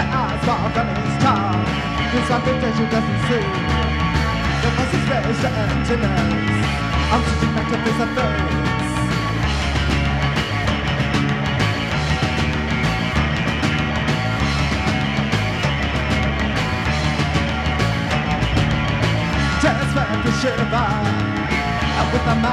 eyes fall from his tongue. There's something that you doesn't see. The voice is raised to emptiness. I'm switching back to face to face. Just when you shiver with a